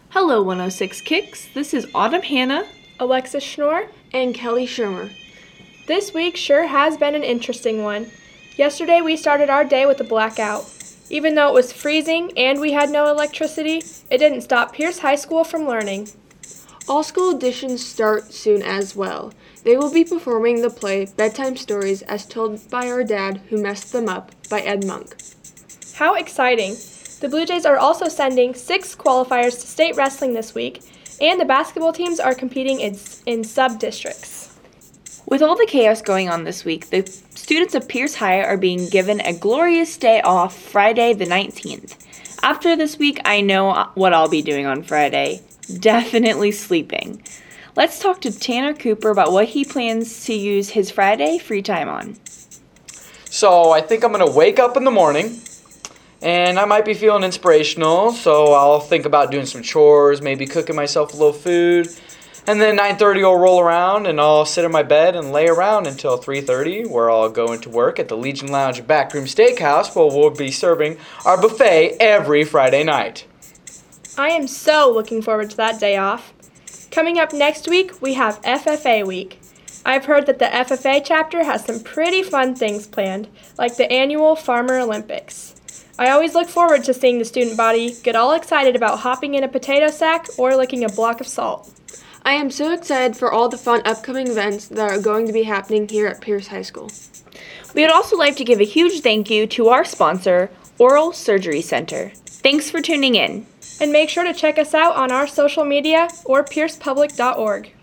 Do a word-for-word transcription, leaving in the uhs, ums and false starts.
Hello, one oh six Kicks. This is Autumn Hannah, Alexis Schnorr, and Kelly Shermer. This week sure has been an interesting one. Yesterday we started our day with a blackout. Even though it was freezing and we had no electricity, it didn't stop Pierce High School from learning. All school editions start soon as well. They will be performing the play Bedtime Stories as Told by Our Dad Who Messed Them Up by Ed Monk. How exciting! The Blue Jays are also sending six qualifiers to state wrestling this week, and the basketball teams are competing in, in sub-districts. With all the chaos going on this week, the students of Pierce High are being given a glorious day off Friday the nineteenth. After this week, I know what I'll be doing on Friday. Definitely sleeping. Let's talk to Tanner Cooper about what he plans to use his Friday free time on. So I think I'm going to wake up in the morning, and I might be feeling inspirational, so I'll think about doing some chores, maybe cooking myself a little food. And then nine thirty will roll around, and I'll sit in my bed and lay around until three thirty, where I'll go into work at the Legion Lounge Backroom Steakhouse, where we'll be serving our buffet every Friday night. I am so looking forward to that day off. Coming up next week, we have F F A week. I've heard that the F F A chapter has some pretty fun things planned, like the annual Farmer Olympics. I always look forward to seeing the student body get all excited about hopping in a potato sack or licking a block of salt. I am so excited for all the fun upcoming events that are going to be happening here at Pierce High School. We would also like to give a huge thank you to our sponsor, Oral Surgery Center. Thanks for tuning in. And make sure to check us out on our social media or pierce public dot org.